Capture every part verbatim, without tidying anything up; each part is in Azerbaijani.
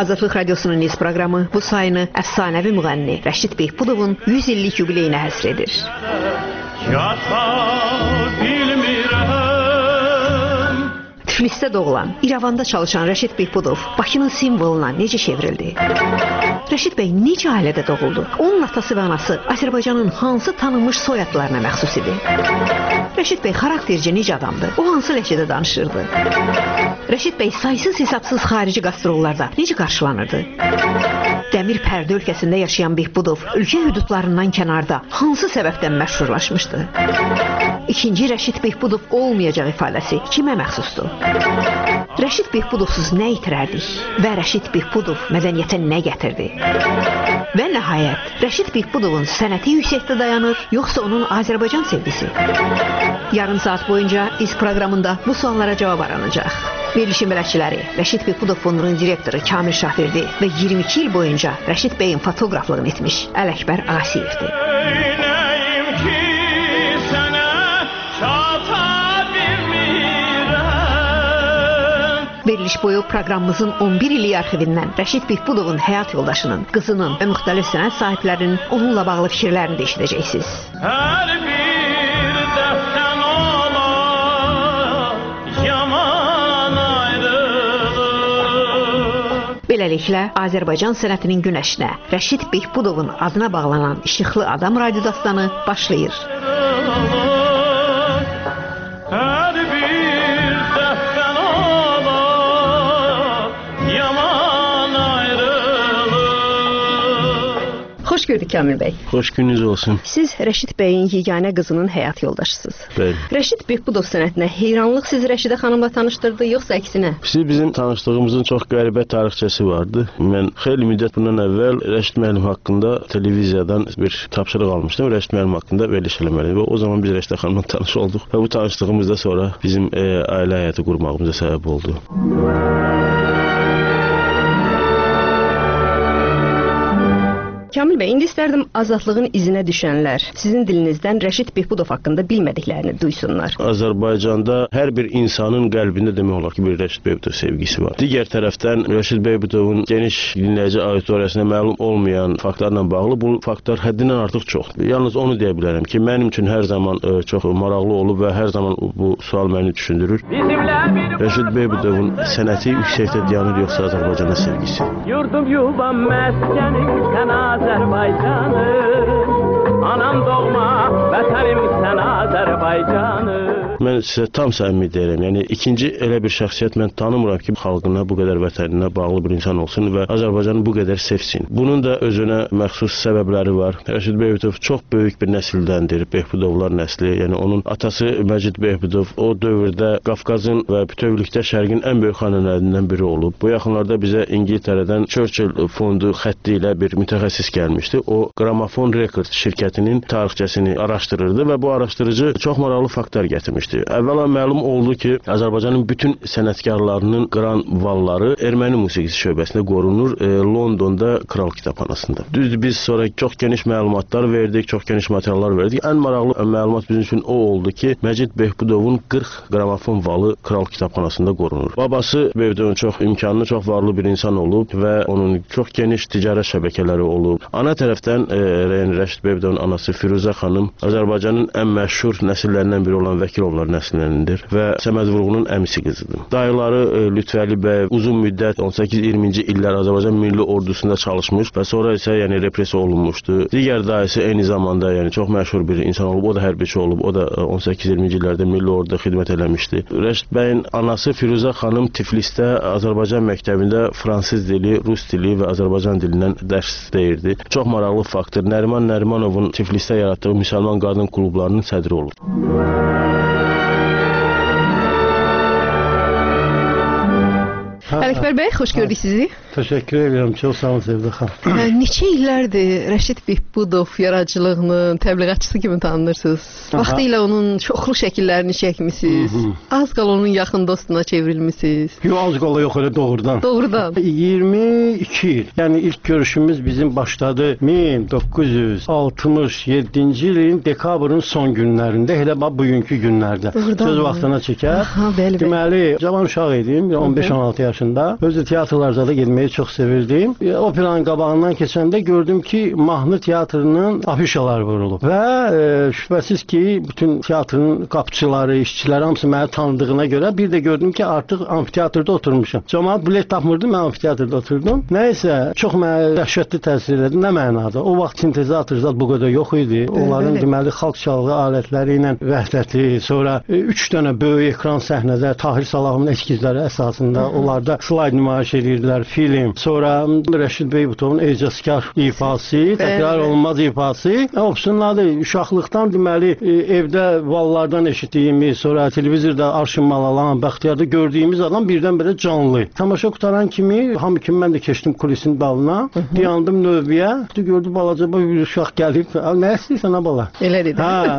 Azadlıq Radiosunun Niz proqramı bu sayını əfsanəvi müğənni Rəşid Behbudovun yüz illik yubileyinə həsr edir. Tiflisdə doğulan, İrəvanda çalışan Rəşid Behbudov Bakının simvoluna necə çevrildi? Rəşid bəy necə ailədə doğuldu? Onun atası və anası Azərbaycanın hansı tanınmış soyadlarına məxsus idi? Rəşid bəy xaraktercə necə adamdı? O hansı ləhcədə danışırdı? Rəşid bəy saysız hesabsız xarici qastrollarda necə qarşılanırdı? Dəmir pərdə ölkəsində yaşayan Behbudov ölkə hüdudlarından kənarda hansı səbəbdən məşhurlaşmışdı? İkinci Rəşid Behbudov olmayacaq ifadəsi kimə məxsusdur? Rəşid Behbudovsuz nə itirərdik? Və Rəşid Behbudov mədəniyyətə nə gətirdi? Və nəhayət, Rəşid Behbudovun sənəti yüksəkdə dayanır, yoxsa onun Azərbaycan sevgisi? Yarım saat boyunca İz proqramında bu suallara cavab aranacaq. Verilişin bələdçiləri Rəşid Behbudov fondunun direktoru Kamil Şahverdi və iyirmi iki il boyunca Rəşid bəyin fotoqraflığını etmiş Ələkbər Ağasiyevdir. Veriliş boyu proqramımızın on bir illik arxivindən Rəşid Behbudovun həyat yoldaşının, qızının və müxtəlif sənət sahiblərinin onunla bağlı fikirlərini də eşidəcəksiniz. Hər bir dəfdən ola yaman ayrılır. Beləliklə, Azərbaycan sənətinin günəşinə Rəşid Behbudovun adına bağlanan İşıqlı Adam radio dastanı başlayır. Xoş gördük Kamil bəy. Xoş gününüz olsun. Siz Rəşid bəyin yeganə qızının həyat yoldaşısınız. Bəli. Rəşid Behbudov sənətinə heyranlıq sizi Rəşidə xanımla tanışdırdı, yoxsa əksinə? Siz bizim tanışdığımızın çox qəribə tarixçəsi vardı. Mən xeyli müddət bundan əvvəl Rəşid müəllim haqqında televiziyadan bir tapşırıq almışdım. Rəşid müəllim haqqında veriliş eləməliydim və o zaman biz Rəşidə xanımla tanış olduq və bu tanışlığımız da sonra bizim e, ailə həyatı qurmağımıza səbəb oldu. Kamil bəy, indi istərdim azadlığın izinə düşənlər sizin dilinizdən Rəşid Behbudov haqqında bilmədiklərini duysunlar. Azərbaycanda hər bir insanın qəlbində demək olar ki, bir Rəşid Behbudov sevgisi var. Digər tərəfdən Rəşid Behbudovun geniş dinləyici auditoriyasına məlum olmayan faktlarla bağlı bu faktlar həddindən artıq çoxdur. Yalnız onu deyə bilərəm ki, mənim üçün hər zaman e, çox maraqlı olub və hər zaman bu sual məni düşündürür. Rəşid Behbudovun sənəti yüksəkdə dayanır, yoxsa Azərbaycana sevgisi? Yurdum yuvam məskənim sən Azərbaycanım, anam doğma vətənim sən Azərbaycanım. Mən sizə tam səmimi deyirəm. Yəni ikinci elə bir şəxsiyyət mən tanımıram ki, xalqına bu qədər vətəninə bağlı bir insan olsun və Azərbaycanı bu qədər sevsin. Bunun da özünə məxsus səbəbləri var. Rəşid Behbudov çox böyük bir nəsildəndir, Behbudovlar nəsli. Yəni onun atası Məcid Behbudov o dövrdə Qafqazın və bütövlükdə Şərqin ən böyük xanələrindən biri olub. Bu yaxınlarda bizə İngiltərədən Churchill fondu xətti ilə bir mütəxəssis gəlmişdi. O Gramophone Records şirkətinin tarixçəsini araşdırırdı və bu araşdırıcı çox maraqlı faktlar gətirmişdi. Əvvəla məlum oldu ki, Azərbaycanın bütün sənətkarlarının qıran valları erməni musiqisi şöbəsində qorunur e, Londonda Kral Kitabxanasında. Düzdür, biz sonra çox geniş məlumatlar verdik, çox geniş materiallar verdik. Ən maraqlı məlumat bizim üçün o oldu ki, Məcid Behbudovun qırx qramofon valı Kral Kitabxanasında qorunur. Babası Behbudovun çox imkanlı, çox varlı bir insan olub və onun çox geniş ticarət şəbəkələri olub. Ana tərəfdən e, Rəşid Behbudovun anası Firuzə xanım Azərbaycanın ən məşhur nəsillərindən biri olan Vəkilovlar nəslinindir və Səməd Vurğunun əmisi qızıdır. Dayıları e, Lütfəli bəy uzun müddət on səkkiz iyirminci illər Azərbaycan Milli Ordusunda çalışmış və sonra isə yəni repressiya olunmuşdu. Digər dayısı eyni zamanda yəni çox məşhur bir insan olub, o da hərbiçi olub, o da on səkkiz iyirminci illərdə Milli Orduda xidmət eləmişdi. Rəşid bəyin anası Firuzə xanım Tiflisdə Azərbaycan məktəbində fransız dili, rus dili və Azərbaycan dilindən dərs deyirdi. Çox maraqlı faktdır. Nəriman Nərimanovun Tiflisdə yaratdığı müsəlman qadın klublarının sədri olub. Ələkbər bəy, xoş gördük sizi. Təşəkkür edirəm, çox sağ olun Sevdə xanım. Neçə illərdir Rəşid Behbudov yaradıcılığının təbliğatçısı kimi tanınırsınız? Vaxtı ilə onun çoxlu şəkillərini çəkmisiniz. Az qala onun yaxın dostuna çevrilmisiniz. Yox, az qala yox, elə doğrudan. Doğrudan. iyirmi iki il. Yəni ilk görüşümüz bizim başladı min doqquz yüz altmış yeddinci ilin dekabrın son günlərində, elə bax bugünkü günlərdə. Doğrudan. Söz vaxtına çəkər. Aha, bəli, bəli. Deməli, cavan uşaq idim, on beş on altı yaşında. yaşında. Özü teatrlarda da getməyi çox sevirdim. E, operanın qabağından keçəndə gördüm ki, mahnı teatrının afişalar vurulub. Və e, şübhəsiz ki, bütün teatrın qapıçıları, işçiləri hamısı məni tanıdığına görə bir də gördüm ki, artıq amfiteatrda oturmuşam. Cəmaət bilet tapmırdı, mən amfiteatrda oturdum. Nəysə, çox mənə dəhşətli təsir elədi. Nə mənada? O vaxt sintezator zat bu qədər yox idi. Onların deməli xalq çalğı alətləri ilə vəhdəti, sonra e, üç dənə böyük ekran səhnədə Tahir Salahovun eskizləri əsasında onlarda slayd nümayiş edirdilər, film. Sonra Rəşid Beybutovun ecazkar ifası, təkrar olunmaz ifası. Opsunladı. Uşaqlıqdan deməli e, evdə vallardan eşitdiyimiz, sonra televizorda Arşın Malalan, Bəxtiyarda gördüyümüz adam birdən-birə canlı. Tamaşa qutaran kimi, hamı kimi mən də keçdim kulisin dalına, dayandım növbəyə, gördü balaca bir uşaq gəlib, nə istəyirsən ha bala? Elə dedi. Ha,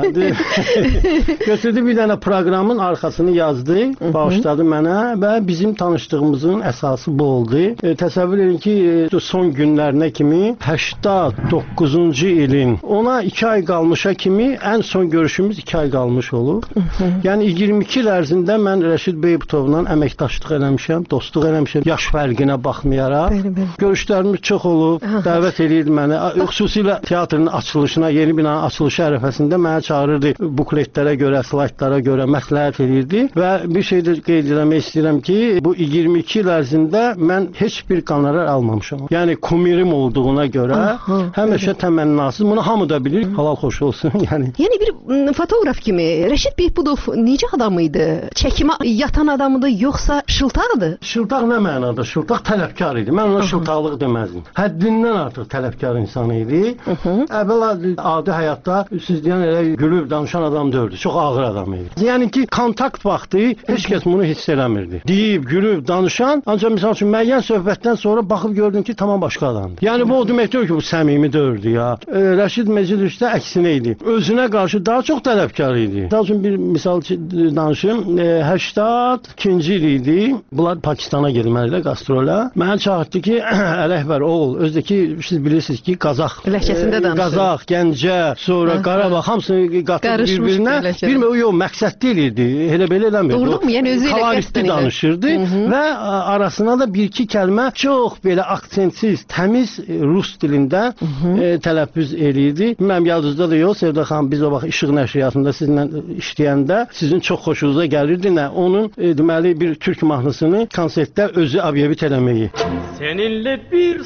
götürdü bir dənə proqramın arxasını yazdı, bağışladı mənə və bizim tanışdığımızın əsası bu oldu. E, təsəvvür edin ki, e, son günlərinə kimi səksən doqquzuncu ilin ona iki ay qalmışa kimi ən son görüşümüz iki ay qalmış olub. Yəni iyirmi iki il ərzində mən Rəşid Beybutovla əməkdaşlıq eləmişəm, dostluq eləmişəm, yaş fərqinə baxmayaraq. Bəli, bəli. Görüşlərimiz çox olub, dəvət edirdi məni. Xüsusilə teatrın açılışına, yeni binanın açılışı ərəfəsində mənə çağırırdı. Bukletlərə görə, slaydlara görə məsləhət edirdi və bir şey də qeyd etmək istəyirəm ki, bu iyirmi iki il ərzində mən heç bir qonorar almamışam. Yəni kumirim olduğuna görə aha, həmişə təmənnasız. Bunu hamı da bilir. Halal xoş olsun. Yəni Yəni bir fotoqraf kimi Rəşid Beypudov necə adam idi? Çəkimə yatan adamıdı, yoxsa şıltaqdı? Şıltaq nə mənada? Şıltaq tələbkar idi. Mən ona şıltaqlıq deməzdim. Həddindən artıq tələbkar insan idi. Əvvəla adi həyatda siz deyən elə gülüb danışan adam deyildi. Çox ağır adam idi. Yəni ki, kontakt vaxtı heç kəs bunu hiss eləmirdi. Deyib, gülüb, danışan, ancaq misal üçün müəyyən söhbətdən sonra baxıb gördüm ki, tamam başqa adamdır. Yəni bu o demək deyil ki, bu səmimi deyildi ya. E, Rəşid Mecidüşdə əksinə idi. Özünə qarşı daha çox tələbkar idi. Misal üçün bir misal danışım. E, səksən ikinci il idi. Bunlar Pakistana getməlilər qastrola. Mənə çağırdı ki, Ələkbər oğul, özdəki siz bilirsiniz ki, Qazax. Ləhcəsində danışır. Qazax, Gəncə, sonra Qarabağ hamısını qatıb bir-birinə. Bilmə o yox, məqsəd deyildi. Elə belə eləmirdi. Doğrumu? Yəni özü ilə qəsdən danışırdı və arasına da bir-iki kəlmə çox belə aksentsiz, təmiz rus dilində e, tələffüz eləyirdi. Bilməm yadınızda da yox, Sevda xanım, biz o vaxt İşıq nəşriyyatında sizinlə işləyəndə sizin çox xoşunuza gəlirdi nə? Onun e, deməli bir türk mahnısını konsertdə özü abyevit eləməyi. Seninle bir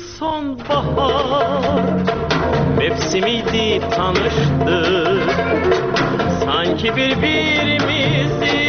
sonbahar mevsimiydi tanıştık. Sanki birbirimizi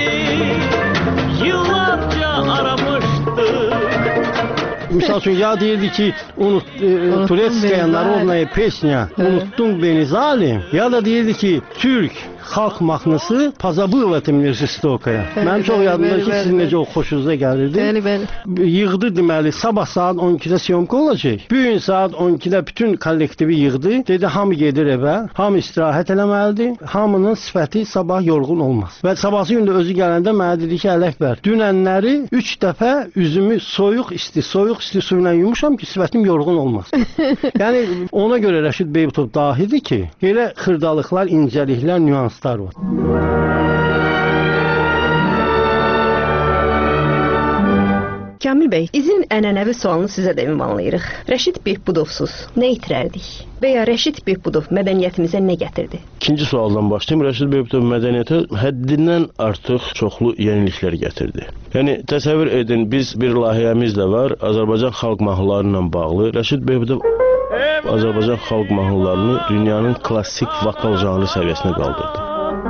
yıllarca aramıştık. Misal üçün ya deyirdi ki, unut, e, Turetskaya Narodnaya pesnya, unuttun beni zalim. Ya da deyirdi ki, Türk xalq mahnısı Pozabıla Temnirjistokaya. Mənim çox yadımda ki, sizin necə o xoşunuza gəlirdi. Bəli, bəli. Yığdı deməli, sabah saat on ikidə syomka olacaq. Bu gün saat on ikidə bütün kollektivi yığdı. Dedi, hamı gedir evə, hamı istirahət eləməlidir. Hamının sifəti sabah yorğun olmaz. Və sabahsı gün də özü gələndə mənə dedi ki, Ələkbər, dünənləri üç dəfə üzümü soyuq isti, soyuq isti suyla yumuşam ki, sifətim yorğun olmaz. Yəni ona görə Rəşid Beyputov dahidir ki, elə xırdalıqlar, incəliklər, nüanslar var. Kamil bəy, izin ənənəvi sualını sizə də ünvanlayırıq. Rəşid Beypudovsuz nə itirərdik? Və ya Rəşid Beypudov mədəniyyətimizə nə gətirdi? İkinci sualdan başlayayım. Rəşid Beypudov mədəniyyətə həddindən artıq çoxlu yeniliklər gətirdi. Yəni təsəvvür edin, biz bir layihəmiz də var, Azərbaycan xalq mahnıları ilə bağlı. Rəşid Beypudov Azərbaycan xalq mahnılarını dünyanın klassik vokal janrı səviyyəsinə qaldırdı.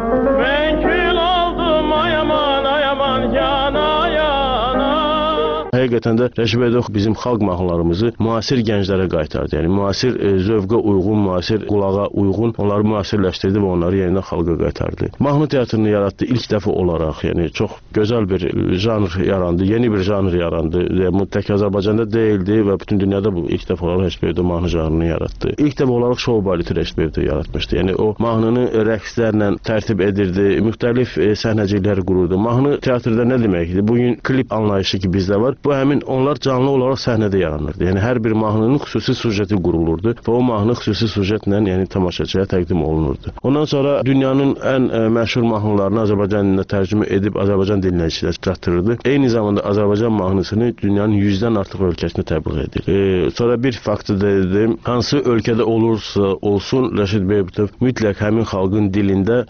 Həqiqətən də Rəşid Beypudov bizim xalq mahnılarımızı müasir gənclərə qaytardı. Yəni müasir e, zövqə uyğun, müasir qulağa uyğun onları müasirləşdirdi və onları yenidən xalqa qaytardı. Mahnı teatrını yaratdı ilk dəfə olaraq. Yəni çox gözəl bir janr yarandı, yeni bir janr yarandı. Yəni tək Azərbaycanda deyildi və bütün dünyada bu ilk dəfə olaraq Rəşid Beypudov mahnı janrını yaratdı. İlk dəfə olaraq şou baleti Rəşid Beypudov yaratmışdı. Yəni o mahnını rəqslərlə tərtib edirdi, müxtəlif e, səhnəciklər qururdu. Mahnı teatrda nə deməkdir? Bu gün klip anlayışı ki bizdə var. bu həmin onlar canlı olaraq səhnədə yaranırdı. Yəni hər bir mahnının xüsusi sujeti qurulurdu və o mahnı xüsusi sujetlə, yəni tamaşaçıya təqdim olunurdu. Ondan sonra dünyanın ən ə, məşhur mahnılarını Azərbaycan dilinə tərcümə edib Azərbaycan dilinə çatdırırdı. Eyni zamanda Azərbaycan mahnısını dünyanın yüzdən artıq ölkəsinə təbliğ edir. E, sonra bir faktı dedim, hansı ölkədə olursa olsun Rəşid Beybutov mütləq həmin xalqın dilində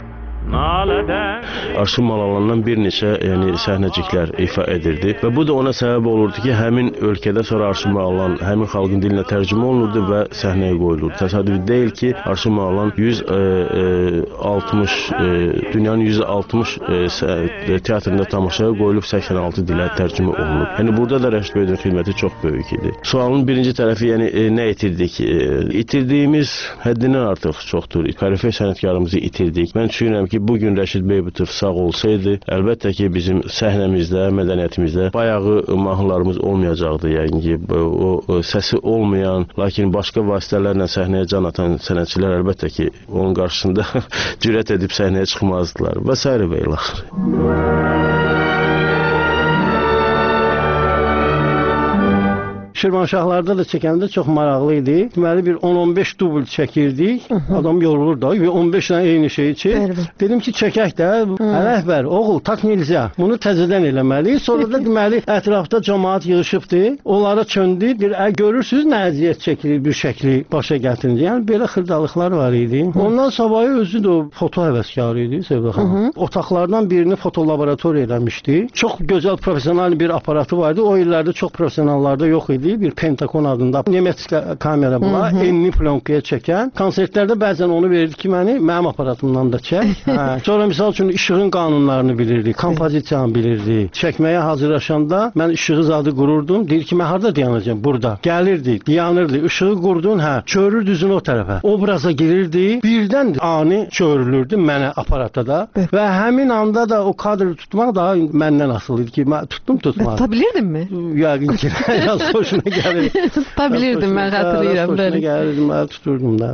Arşın Malalandan bir neçə yəni, səhnəciklər ifa edirdi və bu da ona səbəb olurdu ki, həmin ölkədə sonra Arşın Malalan həmin xalqın dilinə tərcümə olunurdu və səhnəyə qoyulurdu. Təsadüf deyil ki, Arşın Malalan yüz altmış e, e, dünyanın yüz altmış e, teatrında tamaşaya qoyulub səksən altı dilə tərcümə olunub. Yəni burada da Rəşid Beybutun xidməti çox böyük idi. Sualın birinci tərəfi yəni e, nə itirdik? E, itirdiyimiz həddindən artıq çoxdur. Korifey sənətkarımızı itirdik. Mən düşünürəm ki, bugün Rəşid Beybutov sağ olsaydı, əlbəttə ki, bizim səhnəmizdə, mədəniyyətimizdə bayağı mahnılarımız olmayacaqdı. Yəni ki, o, o səsi olmayan, lakin başqa vasitələrlə səhnəyə can atan sənətçilər əlbəttə ki, onun qarşısında cürət edib səhnəyə çıxmazdılar və s. və ilaxır. Şirvanşahlarda da çəkəndə çox maraqlı idi. Deməli bir on on beş dubl çəkirdik. Hı -hı. Adam yorulur da və on beş dənə eyni şeyi çək. Bəli. Dedim ki, çəkək də. Ələhbər, oğul, tak nilzə. Bunu təzədən eləməli. Sonra da deməli ətrafda cəmaət yığışıbdı. Onlara çöndü. Bir ə, görürsüz nə əziyyət çəkilir bir şəkli başa gətirince. Yəni belə xırdalıqlar var idi. Hı. Ondan sonra özü də o foto həvəskarı idi Sevda xanım. Otaqlardan birini foto laboratoriya eləmişdi. Çox gözəl professional bir aparatı vardı. O illərdə çox professionallarda yox idi. Bir Pentagon adında Nemetska kamera bula, enli plonkaya çəkən. Konsertlərdə bəzən onu verirdi ki, məni mənim aparatımdan da çək. Hə. Sonra misal üçün işığın qanunlarını bilirdi, kompozisiyanı bilirdi. Çəkməyə hazırlaşanda mən işığı zadı qururdum. Deyir ki, mən harda dayanacağam? Burada. Gəlirdi, dayanırdı. Işığı qurdun, hə. Çörür düzün o tərəfə. Obraza girirdi. Birdən ani çörülürdü mənə aparata da. Və həmin anda da o kadrı tutmaq daha məndən asılı idi ki, mən tutdum tutmadım. Tutabilirdin mi? Yəqin ki, yaz hoşuna gəlir. Tutabilirdim, mən xatırlayıram. Hoşuna gəlirdim, mən tuturdum da.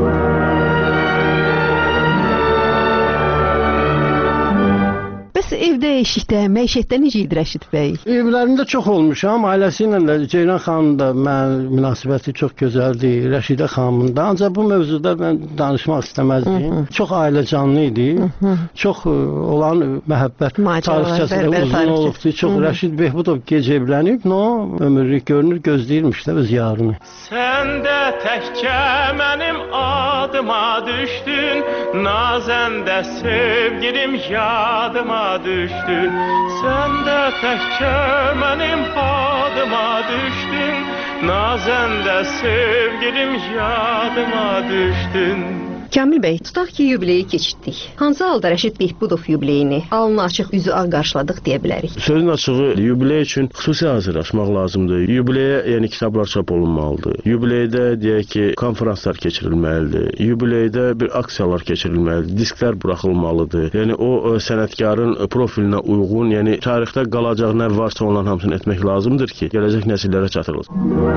Bəs evdə, eşikdə, məişətdə necə idi Rəşid bəy? Evlərində çox olmuşam. Ailəsi ilə də Ceyran xanımın da mən münasibəti çox gözəldir. Rəşidə xanımın da. Ancaq bu mövzuda mən danışmaq istəməzdim. Hı -hı. Çox ailə canlı idi. Hı -hı. Çox ə, olan məhəbbət tarixçəsi də uzun olubdu. Çox Hı -hı. Rəşid Beybutov gec evlənib. No, ömürlük görünür, gözləyirmiş də öz yarını. Sən də təkcə mənim adıma düşdün, nazəndə sevgilim yadıma düşdün. Sən də təkcə mənim adıma düşdün, nazəndə sevgilim yadıma düşdün. Kamil bəy, tutaq ki, yubileyi keçirdik. Hansı halda Rəşid Beybutov yubileyini alnı açıq, üzü ağ qarşıladıq deyə bilərik? Sözün açığı, yubiley üçün xüsusi hazırlaşmaq lazımdır. Yubileyə yəni kitablar çap olunmalıdır. Yubileydə deyək ki, konferanslar keçirilməlidir. Yubileydə bir aksiyalar keçirilməlidir. Disklər buraxılmalıdır. Yəni o sənətkarın profilinə uyğun, yəni tarixdə qalacaq nə varsa onların hamısını etmək lazımdır ki, gələcək nəsillərə çatdırılsın.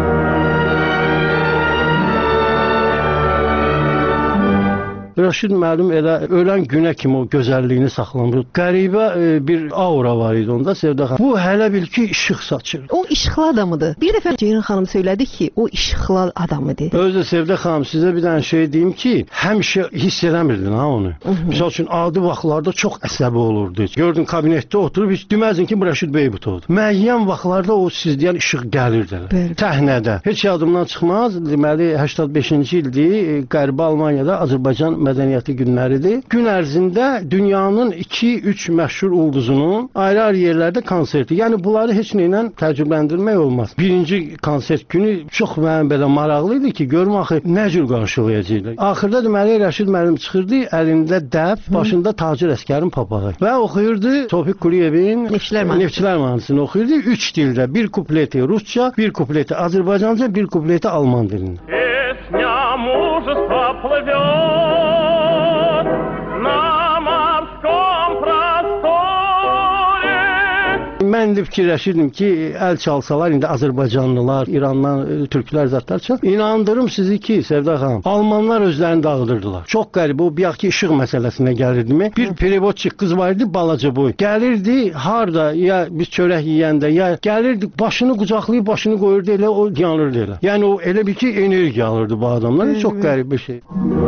Rəşid müəllim elə ölən günə kimi o gözəlliyini saxlamış. Qəribə e, bir aura var idi onda Sevda xanım. Bu hələ bil ki işıq saçır. O işıqlı adamıdır. Bir dəfə Ceyran xanım söylədi ki, o işıqlı adam idi. Özü Sevda xanım, sizə bir dənə şey deyim ki, həmişə hiss eləmirdin ha onu. Məsəl üçün adi vaxtlarda çox əsəbi olurdu. Gördün kabinetdə oturub heç deməzdin ki, bu Rəşid Beybutovdur. Müəyyən vaxtlarda o sizdən işıq gəlirdi. Təhnədə. Heç yadımdan çıxmaz. Deməli səksən beşinci ildir. Qərbi Almaniyada Azərbaycan mədəniyyəti günləridir. Gün ərzində dünyanın iki üç məşhur ulduzunun ayrı-ayrı yerlərdə konserti. Yəni bunları heç nə ilə təcrübələndirmək olmaz. Birinci konsert günü çox mənim belə maraqlı idi ki, görüm axı nə cür qarşılayacaqlar. Axırda deməli Rəşid müəllim çıxırdı, əlində dəf, başında Tacir Əsgərin papağı və oxuyurdu Tofiq Quliyevin Neftçilər mahnısını oxuyurdu üç dildə. Bir kupleti Rusça, bir kupleti Azərbaycanca, bir kupleti Alman dilində. Песня мужества плывет на морском просторе. Mən indi fikirləşirdim ki, əl çalsalar, indi Azərbaycanlılar, İrandan türklər zətlər çal. İnandırım sizi ki, Sevda xanım, Almanlar özlərini dağıdırdılar. Çox qəribə, o bir yaxki işıq məsələsinə gəlirdimi? Bir perivodçik qız var idi, balaca boy. Gəlirdi, harda, ya biz çörək yeyəndə, ya gəlirdi, başını qucaqlayıb, başını qoyurdu elə, o yanırdı elə. Yəni o elə bir ki, enerji alırdı bu adamlar. Çox qəribə şey.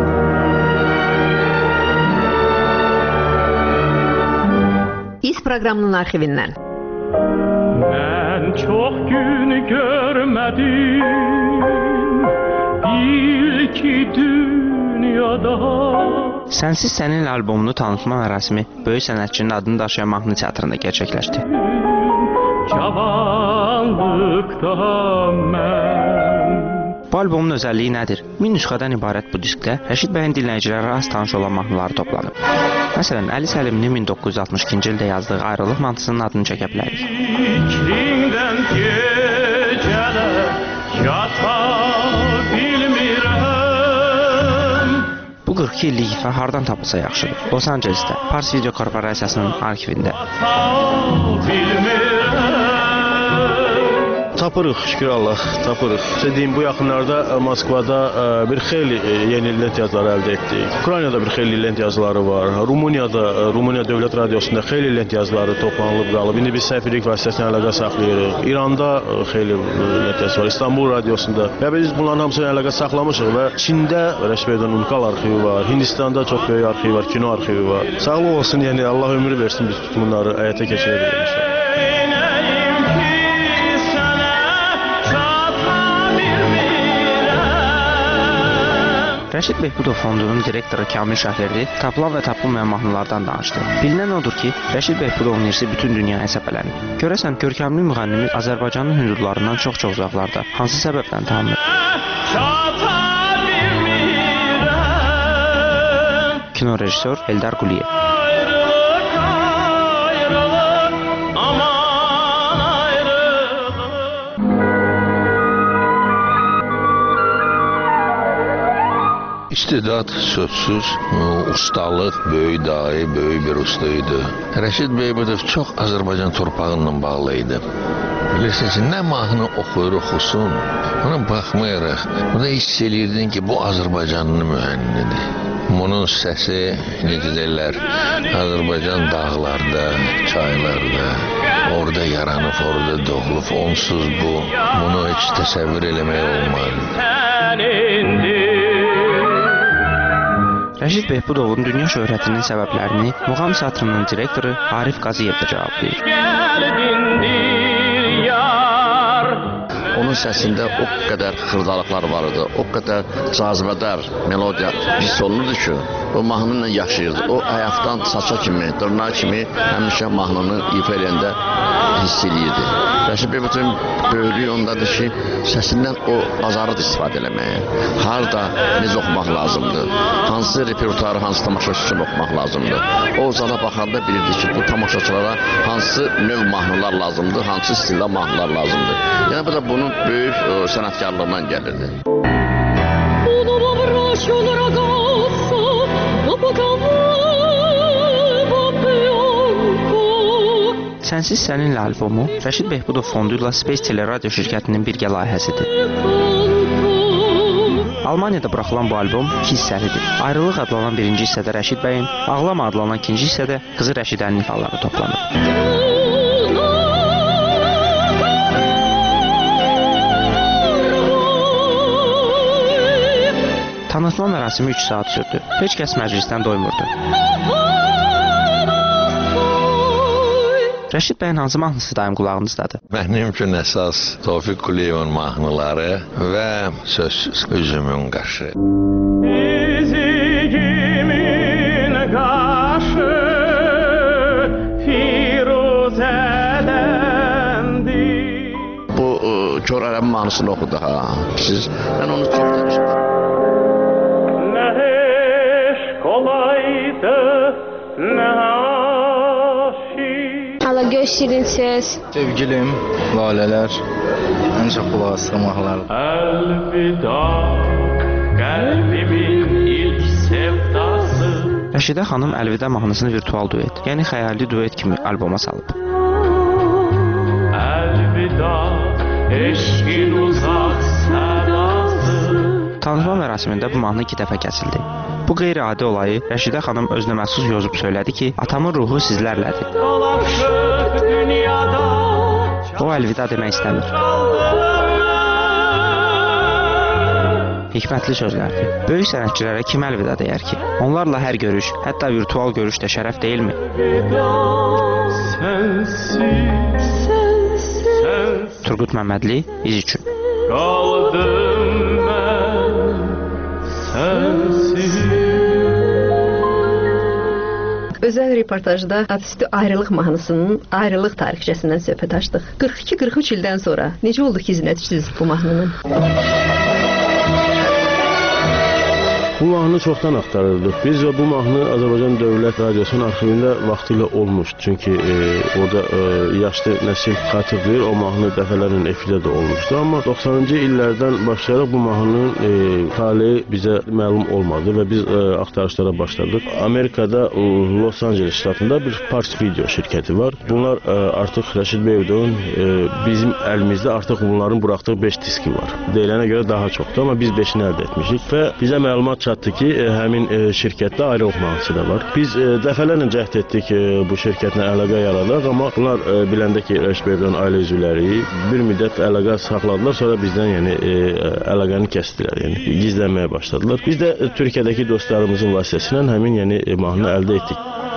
İz proqramının arxivindən. Mən çox gün görmədim, bil ki dünyada. Sənsiz Sənin albomunu tanıtma mərasimi böyük sənətçinin adını daşıyan mahnı teatrında gerçəkləşdi. Cavanlıqda mən. Bu albomun özəlliyi nədir? Min nüsxədən ibarət bu diskdə Rəşid bəyin dinləyicilərə az tanış olan mahnıları toplanıb. Məsələn, Əli Səliminin min doqquz yüz altmış ikinci ildə yazdığı Ayrılıq mantısının adını çəkə bilərik. Fikrindən gecələr yata bilmirəm. Bu qırx iki illik ifa hardan tapılsa yaxşıdır? Los Angelesdə, Pars Video Korporasiyasının arxivində. Tapırıq, şükür Allah, tapırıq. Dediyim, bu yaxınlarda Moskvada bir xeyli yeni lent yazıları əldə etdik. Ukraynada bir xeyli lent yazıları var. Rumuniyada, Rumuniya Dövlət Radiosunda xeyli lent yazıları toplanılıb qalıb. İndi biz səfirlik vasitəsilə əlaqə saxlayırıq. İranda xeyli lent yazısı var. İstanbul Radiosunda. Və biz bunların hamısını əlaqə saxlamışıq və Çində Rəşid bəydən unikal arxivi var. Hindistanda çox böyük arxivi var, kino arxivi var. Sağlıq olsun, yəni Allah ömrü versin, biz bunları həyata keçirə bilərik. Rəşid Behbudov Fondunun direktoru Kamil Şahverdi tapılan və tapılmayan mahnılardan danışdı. Bilinən odur ki, Rəşid Behbudovun irsi bütün dünyaya səpələnib. Görəsən, görkəmli müğənnimi Azərbaycanın hündürlarından çox-çox uzaqlarda hansı səbəbdən tanınır? Kino rejissor Eldar Quliyev. İstedad sözsüz, ustalıq, böyük dahi, böyük bir usta idi. Rəşid Behbudov çox Azərbaycan torpağından bağlı idi. Bilirsiniz ki, nə mahnı oxuyur, oxusun, ona baxmayaraq, burada hiss edirdin ki, bu Azərbaycanlı müğənnidir. Bunun səsi, necə deyirlər, Azərbaycan dağlarda, çaylarda, orada yaranıb, orada doğulub, onsuz bu, bunu heç təsəvvür eləmək olmaz. Rəşid Behbudovun dünya şöhrətinin səbəblərini Muğam Teatrının direktoru Arif Qaziyev də cavablayır. Onun səsində o qədər xırdalıqlar var idi, o qədər cazibədar melodiya hiss olunurdu ki, o mahnıyla yaşayırdı. O ayaqdan saça kimi, dırnağı kimi həmişə mahnını ifa eləyəndə hiss eləyirdi. Rəşid Behbudovun böyüklüyü ondadır ki, səsindən o azarı da istifadə eləməyə, harada necə oxumaq lazımdır, hansı repertuarı, hansı tamaşaçı üçün oxumaq lazımdır. O zala baxanda bilirdi ki, bu tamaşaçılara hansı növ mahnılar lazımdır, hansı stildə mahnılar lazımdır. Yəni bu da bunun böyük sənətkarlığından gəlirdi. Sənsiz Səninlə albomu Rəşid Behbudov Fondu ilə Space Teleradio şirkətinin birgə layihəsidir. Almaniyada buraxılan bu albom iki hissəlidir. Ayrılıq adlanan birinci hissədə Rəşid bəyin, Ağlama adlanan ikinci hissədə qızı Rəşidənin ifaları toplanıb. Tanıtma mərasimi üç saat sürdü. Heç kəs məclisdən doymurdu. Rəşid bəyin hansı mahnısı daim qulağınızdadır? Mənim üçün əsas Tofiq Quliyevin mahnıları və sözsüz Üzümün qaşı. Üzümün qaşı firuzədəndir. Bu Kör Ərəb mahnısını oxudu ha. Siz, mən onu çox demişdim. Nə eş kolaydı, nə Hala göz şirin ses. Sevgilim, lalələr, ən çox qulaq asdığım mahnılardır. Əlvida, qəlbimin ilk sevdası. Rəşidə xanım Əlvida mahnısını virtual duet, yəni xəyali duet kimi alboma salıb. Əlvida, eşqin uzaq sədası. Tanışma mərasimində bu mahnı iki dəfə kəsildi. Bu qeyri-adi olayı Rəşidə xanım özünə məxsus yazıb söylədi ki, atamın ruhu sizlərlədir. O əlvida demək istəmir. Hikmətli sözlərdir. Böyük sənətçilərə kim əlvida deyər ki? Onlarla hər görüş, hətta virtual görüş də şərəf deyilmi? Turqut Məmmədli, İz üçün. Qaldım mən sənsiz. Özəl reportajda Atıüstü ayrılıq mahnısının ayrılıq tarixçəsindən söhbət açdıq. qırx iki qırx üç ildən sonra necə oldu ki, izlədiniz bu mahnının? Bu mahnı çoxdan axtarırdıq. Biz və bu mahnı Azərbaycan Dövlət Radiosunun arxivində vaxtilə olmuşdu. Çünki e, orada e, yaşlı nəsil xatırlayır, o mahnı dəfələrlə efirdə də olmuşdu. Amma doxsanıncı illərdən başlayaraq bu mahnının e, taleyi bizə məlum olmadı və biz e, axtarışlara başladıq. Amerikada e, Los Angeles ştatında bir Pars Video şirkəti var. Bunlar e, artıq Rəşid Beybutovun e, bizim əlimizdə artıq bunların buraxdığı beş diski var. Deyilənə görə daha çoxdur, amma biz beşini əldə etmişik və bizə məlumat çatdı ki, e, həmin e, şirkətdə ayrılıq mahnısı da var. Biz e, dəfələrlə cəhd etdik e, bu şirkətlə əlaqə yaradaq, amma bunlar e, biləndə ki, Rəşid Beybutovun ailə üzvləri bir müddət əlaqə saxladılar, sonra bizdən yəni e, əlaqəni kəsdilər, yəni gizlənməyə başladılar. Biz də e, Türkiyədəki dostlarımızın vasitəsilə həmin yəni e, mahnını əldə etdik.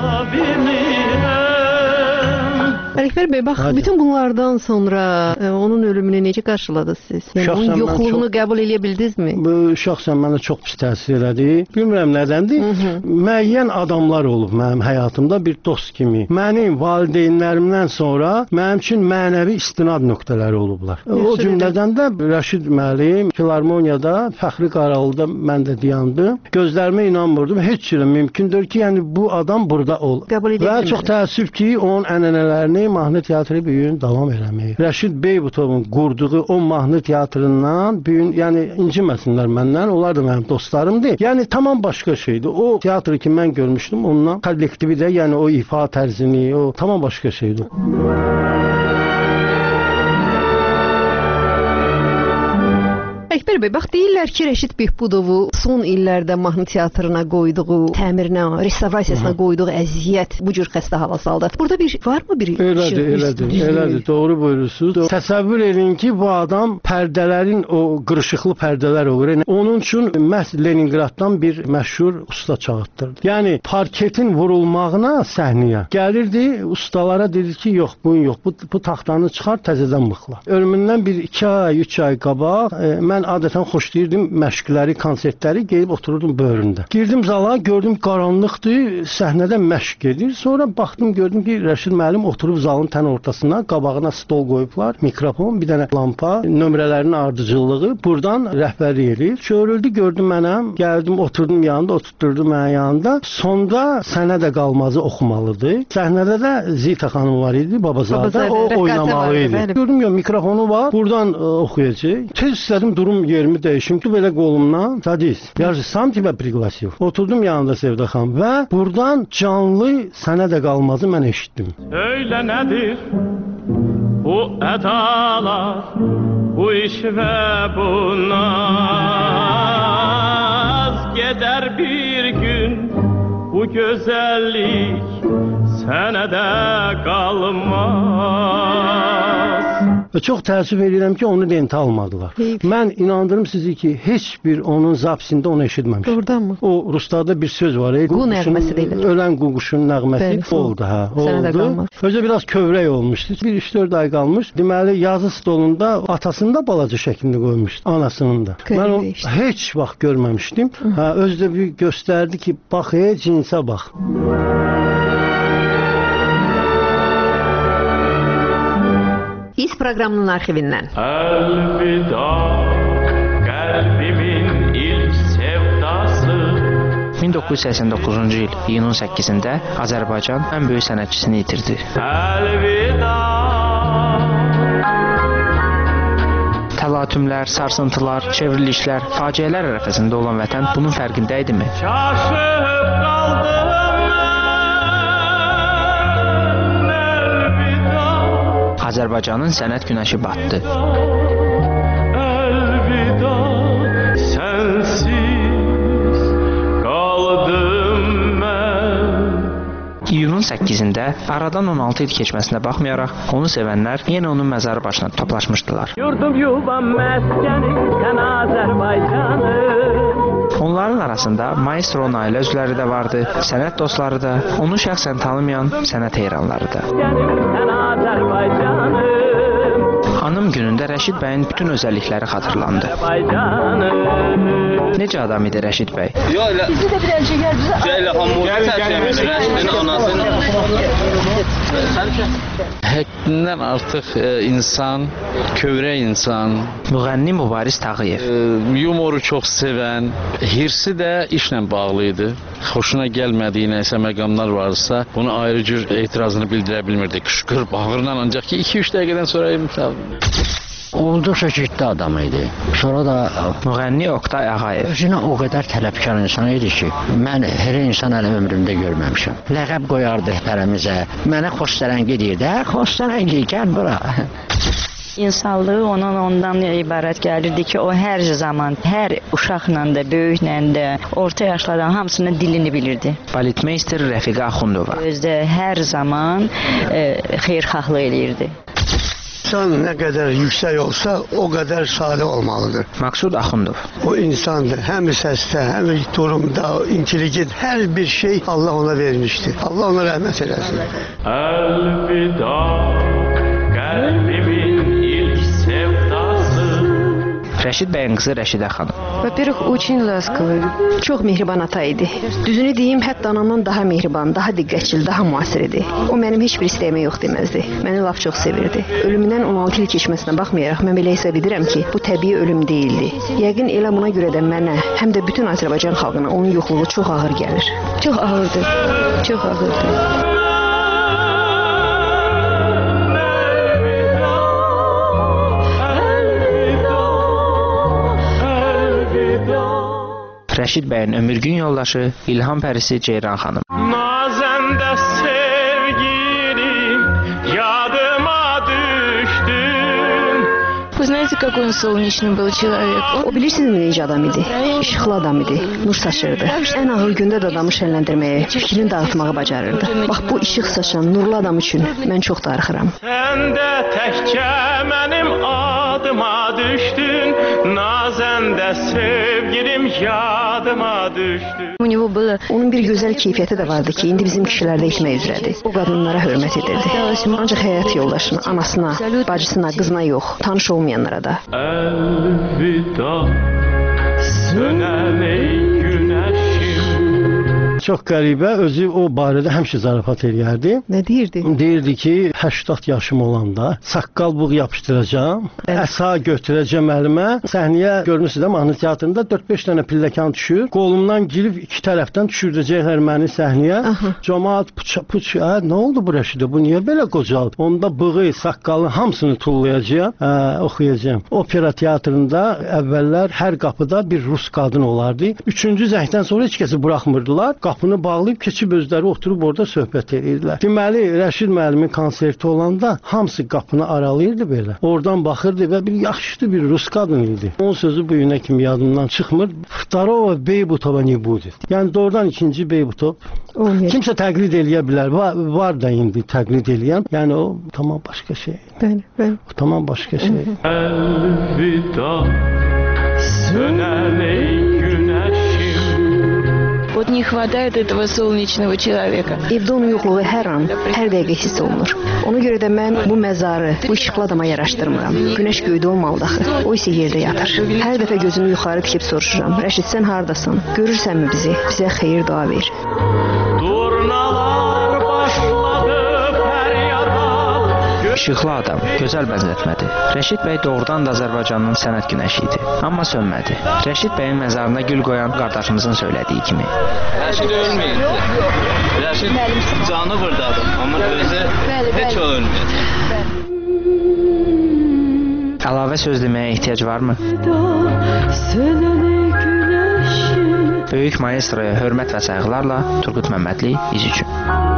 Ələkbər bəy, bax, Hadi. bütün bunlardan sonra e, onun ölümünü necə qarşıladınız siz? Yəni, şəxsən onun yoxluğunu çox, qəbul edə bildinizmi? Bu şəxsən mənə çox pis təsir elədi. Bilmirəm nədəndir. Hı -hı. Müəyyən adamlar olub mənim həyatımda bir dost kimi. Mənim valideynlərimdən sonra mənim üçün mənəvi istinad nöqtələri olublar. Yaxşı, o cümlədən də Rəşid müəllim Filarmoniyada, Fəxri Qaralıda mən də dayandım. Gözlərimə inanmırdım. Heç cürə mümkündür ki, yəni bu adam burada ol. Və çox təəssüf ki, onun ənənələrini mahnı teatrı bu gün davam eləmir. Rəşid Beybutovun qurduğu o mahnı teatrından bu gün, yəni inciməsinlər məndən, onlar da mənim dostlarımdır. Yəni tamam başqa şeydir. O teatrı ki mən görmüşdüm, ondan kollektivi də, yəni o ifa tərzini, o tamam başqa şeydir. Əkbər bəy, bax deyirlər ki, Rəşid Beybutovu son illərdə mahnı teatrına qoyduğu, təmirinə, restavrasiyasına qoyduğu əziyyət bu cür xəstə hala saldı. Burada bir varmı bir Elədir, elədir, elədir. Doğru buyurursunuz. Təsəvvür edin ki, bu adam pərdələrin o qırışıqlı pərdələr olur. Yəni, onun üçün məhz Leningraddan bir məşhur usta çağırtdırdı. Yəni parketin vurulmağına səhnəyə gəlirdi, ustalara dedi ki, yox, bu yox, bu, bu taxtanı çıxar, təzədən mıxla. Ölümündən bir iki ay, üç ay qabaq e, mən adətən xoşlayırdım məşqləri, konsertləri, gedib otururdum böhründə. Girdim zala, gördüm qaranlıqdır, səhnədə məşq gedir. Sonra baxdım, gördüm ki, Rəşid müəllim oturub zalın tən ortasına, qabağına stol qoyublar, mikrofon, bir dənə lampa, nömrələrin ardıcıllığı buradan rəhbərlik edir. Çörüldü, gördüm mənəm, gəldim, oturdum yanında, oturtdurdu mənim yanında. Sonda Sənə də qalmazı oxumalıdır. Səhnədə də Zita xanım var idi, Babazadə, o oynamalı idi. Gördüm ya, mikrofonu var, buradan ə, oxuyacaq. Tez istədim, durum yerimi dəyişim ki, belə qolumdan, Sadis, yarısı sam тебя пригласил. Oturdum yanında Sevda xanım və buradan canlı Sənə də qalmazı mən eşitdim. Söylə nədir bu ədalar, bu iş və bu naz, gedər bir gün bu gözəllik sənə də qalmaz. Və çox təəssüf edirəm ki, onu lentə almadılar. Heyf. Mən inandırım sizi ki, heç bir onun zapsində onu eşitməmişdim. Doğrudanmı? O Ruslarda bir söz var. Qu nəğməsi deyilir. Ölən quşun nəğməsi Bəli, oldu. Hə, oldu. Özü biraz kövrək olmuşdu. Bir üç dörd ay qalmış. Deməli, yazı stolunda atasını da balaca şəklində qoymuşdu. Anasının da. Qeyri mən onu işte. heç vaxt görməmişdim. Hə, özü də bir göstərdi ki, bax, ey, cinsə bax. İz proqramının arxivindən. Əlvida, qəlbimin ilk sevdası. min doqquz yüz səksən doqquzuncu il iyunun səkkizində Azərbaycan ən böyük sənətçisini itirdi. Əlvida. Təlatümlər, sarsıntılar, çevrilişlər, faciələr ərəfəsində olan vətən bunun fərqində idimi? Çaşıb qaldım mən, əlvida. Azərbaycanın sənət günəşi batdı. Əlvida sənsiz qaldım mən. İyunun səkkizində aradan on altı il keçməsinə baxmayaraq onu sevənlər yenə onun məzarı başına toplaşmışdılar. Yurdum yuvam məskənim sən Azərbaycanım. Onların arasında maestro ailə üzvləri də vardı, sənət dostları da, onu şəxsən tanımayan sənət heyranları da. Anım günündə Rəşid bəyin bütün özəllikləri xatırlandı. Necə adam idi Rəşid bəy? Bizi də bir elçə gəl bizə. Gəl hamur təşəkkür Rəşidin anasını. Həddindən artıq e, insan, kövrək insan, Müğənni Mübariz Tağıyev. e, yumoru çox sevən, hirsi də işlə bağlı idi. Xoşuna gəlmədiyi nəsə məqamlar varsa, bunu ayrı cür etirazını bildirə bilmirdi. Qışqır, bağırla ancaq ki iki üç dəqiqədən sonra olduqca ciddi adam idi. Sonra da Müğənni Oktay Ağayev. özünə o qədər tələbkar insan idi ki, mən hər insan əli ömrümdə görməmişəm. Ləqəb qoyardı hərəmizə. Mənə xoşsərəngi deyirdi. Hə, xoşsərəngi, gəl bura. İnsanlığı onun ondan ibarət gəlirdi ki, o hər zaman, hər uşaqla da, böyüklə də, orta yaşlardan hamısının dilini bilirdi. Baletmeister Rəfiqə Axundova. Özdə hər zaman e, xeyirxahlıq eləyirdi. İnsan nə qədər yüksək olsa, o qədər sadə olmalıdır. Maqsud Axundov. O insandır. Həm səsdə, həm durumda, intelligent, hər bir şey Allah ona vermişdir. Allah ona rəhmət eləsin. Əlvida qəlbimin ilk sevdası. Rəşid bəyin qızı Rəşidə xanım. Во-первых, очень ласковый. Çox mehriban ata idi. Düzünü deyim, hətta anamdan daha mehriban, daha diqqətçil, daha müasir idi. O mənim heç bir istəyimə yox deməzdi. Məni lap çox sevirdi. Ölümündən on altı il keçməsinə baxmayaraq mən belə hesab edirəm ki, bu təbii ölüm deyildi. Yəqin elə buna görə də mənə, həm də bütün Azərbaycan xalqına onun yoxluğu çox ağır gəlir. Çox ağırdı. Çox ağırdı. Rəşid bəyin ömürgün yoldaşı İlham Pərisi Ceyran xanım. Nazəndə sevgilim yadıma düşdün. Вы знаете, какой он солнечный был человек? O bilirsiniz necə adam idi? İşıqlı adam idi, nur saçırdı. Ən ağır gündə də adamı şənləndirməyi, fikrini dağıtmağı bacarırdı. Bax bu işıq saçan, nurlu adam üçün mən çox darıxıram. Sən də təkcə mənim adıma düşdün. Nazəndə sevgilim yadıma düşdün. У него было... Onun bir gözəl keyfiyyəti də vardı ki, indi bizim kişilərdə etmək üzrədir. O qadınlara hörmət edirdi. Ancaq həyat yoldaşına, anasına, bacısına, qızına yox, tanış olmayanlara da. Əlvida sönən ey günəşim. Çox qəribə, özü o barədə həmişə zarafat eləyərdi. Nə deyirdi? Deyirdi ki, səksən yaşım olanda saqqal buğ yapışdıracağam, əsa götürəcəm əlimə. Səhnəyə görmüsünüz də mahnı teatrında dörd beş dənə pilləkan düşür. Qolumdan girib iki tərəfdən düşürdəcəklər məni səhnəyə. Cəmaət puç puç, hə, nə oldu bu Rəşidə? Bu niyə belə qocaldı? Onda bığı, saqqalın hamısını tullayacağam, hə, oxuyacağam. Opera teatrında əvvəllər hər qapıda bir rus qadın olardı. Üçüncü zəngdən sonra heç kəsi buraxmırdılar. Qapını bağlayıb keçib özləri oturub orada söhbət edirdilər. Deməli, Rəşid müəllimin konserti olanda hamısı qapını aralayırdı belə. Oradan baxırdı və bir yaxşı bir rus qadın idi. Onun sözü bu günə kimi yadımdan çıxmır. Vtorova Beybutova ne будет. Yəni doğrudan ikinci Beybutov. Kimsə təqlid eləyə bilər. Var, var da indi təqlid eləyən. Yəni o tamam başqa şey. Bəli, bəli. O tamam başqa şey. Əlvida sönən ey günəşim. Вот не хватает этого солнечного человека. Evdə onun yoxluğu hər an, hər dəqiqə hiss olunur. Ona görə də mən bu məzarı, bu işıqlı adama yaraşdırmıram. Günəş göydə olmalıdır axı. O isə yerdə yatır. Hər dəfə gözümü yuxarı dikib soruşuram. Rəşid, sən hardasan? Görürsənmi bizi? Bizə xeyir dua ver. Durnalar başladı fəryada. İşıqlı adam, gözəl bənzətmədir. Rəşid bəy doğrudan da Azərbaycanın sənət günəşi idi. Amma sönmədi. Rəşid bəyin məzarına gül qoyan qardaşımızın söylədiyi kimi. Rəşid ölməyir. Rəşid canı buradadır, amma özü heç o ölməyir. Əlavə söz deməyə ehtiyac varmı? Böyük maestroya hörmət və sayğılarla Turqut Məmmədli, İz üçün.